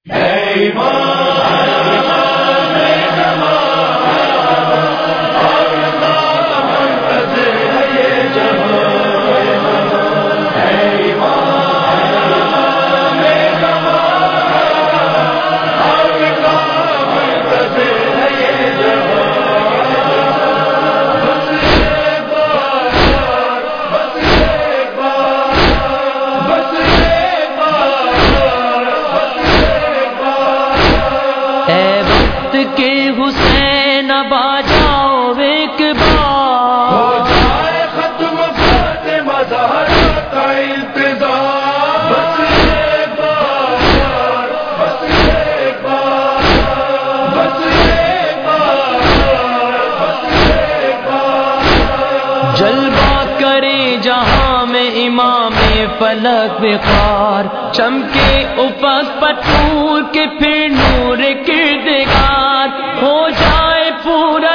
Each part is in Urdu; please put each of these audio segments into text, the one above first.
حسین اب آ جاؤ ایک بار، ہو جائے ختم فاطمہ زہرا کا انتظار، بس ایک بار، بس ایک بار، بس ایک بار، بس ایک بار، جلوہ کرے جہاں میں امام فلک وقار، چمکے افق پر نور کے پھر نور کردگار، ہو جائے پورا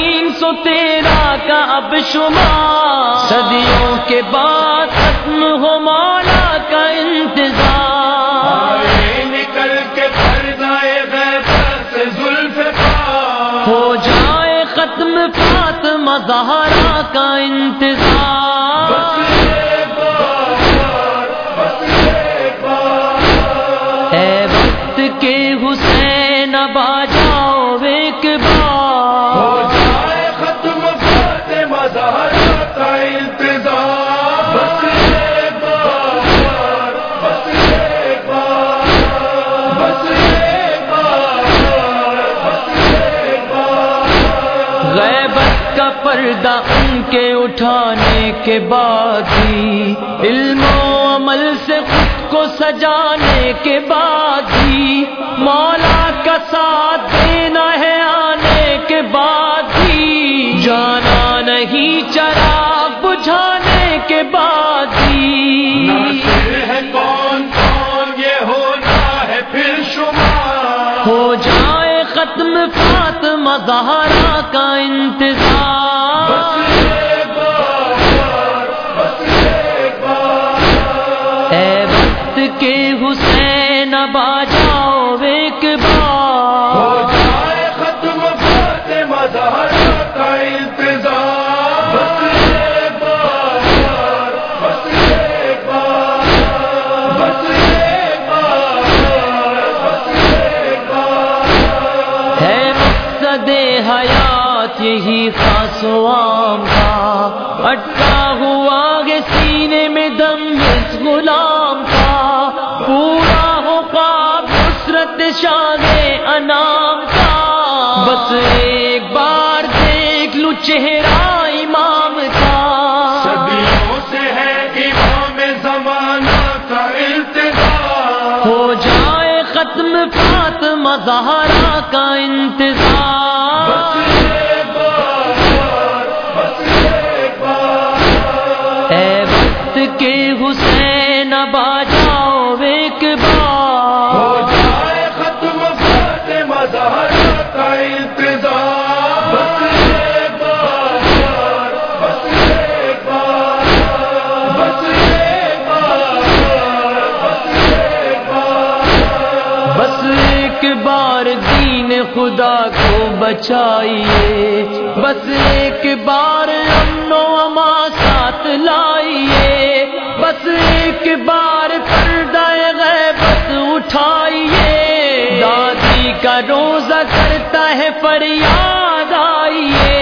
313 کا اب شمار، صدیوں کے بعد ختم ہو مولا کا انتظار، آئے نکل کے پردۂ غیبت سے ذوالفقار، ہو جائے ختم فاطمہ زہرا کا انتظار، بس ایک بار، بس ایک بار، اے وقت کے حسین اب آ جاؤ ایک بار، ہو جائے ختم فاطمہ زہرا کا انتظار، بس ایک بار، بس ایک بار، بس ایک بار، بس ایک بار، غیبت کا پردہ ان کے اٹھانے کے بعد ہی، علم و عمل سے خود کو سجانے کے بعد ہی، مولا کا ساتھ دینا ہے آنے کے بعد ہی، جانا نہیں چراغ بجھانے کے بعد ہی، ناصر ہے کون کون یہ ہونا ہے پھر شمار، ہو جائے ختم فاطمہ زہرا کا انتظار، بس ایک بار، بس ایک بار، اے وقت کے حسین اب آ جاؤ ایک بار، ہو جائے ختم فاطمہ زہرا کا انتظار، بس ایک بار، بس ایک بار، بس ایک بار، بس ایک بار، ہے مقصد حیات یہی خاص و عام کا، اٹکا ہوا ہے سینے میں دم اس غلام کا، پورا ہو خواب نصرت شان انام کا، بس ایک بار دیکھ لوں چہرہ امام کا، صدیوں سے ہے امام زمانہ کا انتظار، ہو جائے ختم فاطمہ زہرا کا انتظار، بس ایک بار، بس ایک بار، اے وقت کے حسین اب آ جاؤ ایک بار، ہو جائے ختم فاطمہ زہرا کا انتظار، بس ایک بار، بس ایک بار، بس ایک بار، بس ایک بار، بس ایک بار دین خدا کو بچائیے، بس ایک بار امن و اما ساتھ لائیے، بس ایک بار پردہ غیبت اٹھائیے، دادی کا روزہ کرتا ہے فریاد آئیے،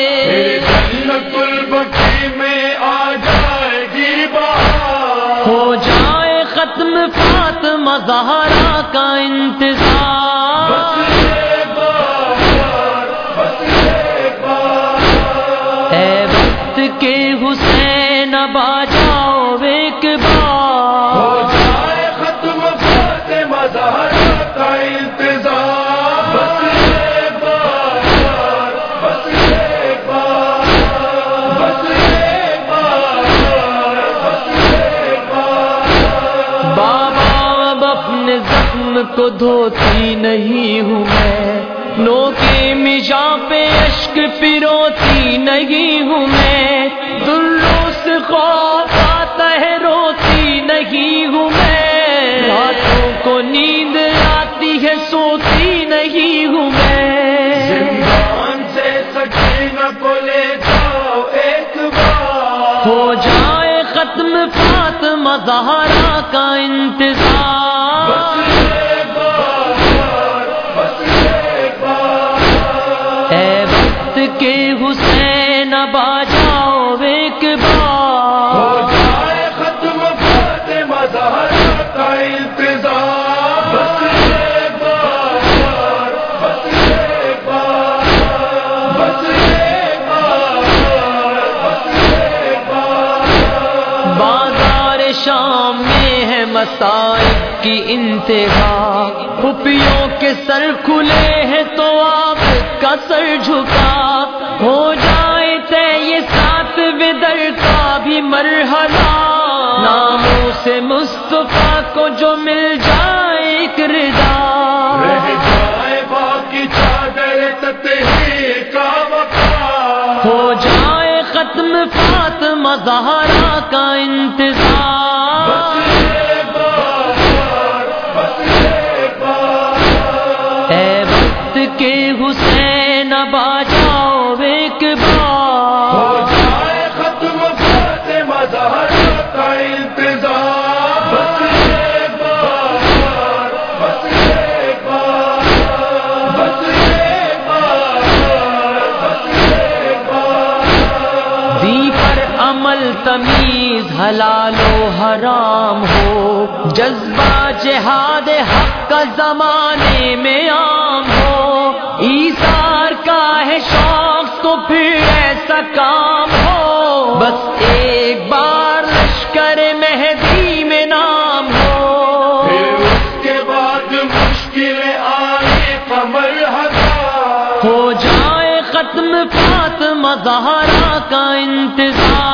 جنت البقیع میں آ جائے گی بہار، ہو جائے ختم فاطمہ زہرا کا انتظار، بس ایک بار، بس ایک بار، اے وقت کے حسین اب آ جاؤ ایک بار، ہو جائے ختم فاطمہ زہرا کا انتظار، بس ایک بار، بس ایک بار، بس ایک بار، بس ایک بار، بابا اب اپنے زخم کو دھوتی نہیں ہوں میں، نو کے مجاں پہ اشک پروتی نہیں ہوں میں، دلوں سے خوف آتا ہے روتی نہیں ہوں میں، راتوں کو نیند آتی ہے سوتی نہیں ہوں میں، زندان سے سکینہ کو لے جاؤ ایک بار، ہو جائے ختم فاطمہ زہرا کا انتظار، بس ایک بار، بس ایک بار، اے وقت کے حسین اب آ جاؤ ایک ہو بار، جائے ختم فاطمہ زہرا کا انتظار، بس ایک بار، بس ایک بار، بس ایک بار، بس ایک بار، بازار شام میں ہے مصائب کی انتہا، خفیوں کے سر کھلے ہیں تو آپ کا سر جھکا، ہو جائے طے یہ ساتویں در کا بھی مرحلہ، ناموں سے مصطفیٰ کو جو مل جائے ایک رضا، رہ جائے باقی چادر تطہیر کا وقار، ہو جائے ختم فاطمہ زہرا کا انتظار، بس ایک بار، بس ایک بار، اے وقت کے حسین اب آ جاؤ ایک ہو بار، جائے ختم فاطمہ زہرا کا انتظار، بس ایک بار، بس ایک بار، بس ایک بار، بس ایک بار، دی پر عمل تمیز حلال و حرام ہو، جذبہ جہاد حق کا زمانے میں عام ہو، ایثار کا ہے شوق تو پھر ایسا کام ہو، بس ایک بار لشکر مہدی میں نام ہو، پھر اس کے بعد مشکلیں آنے کا مرحلہ، ہو جائے ختم فاطمہ زہرا کا انتظار،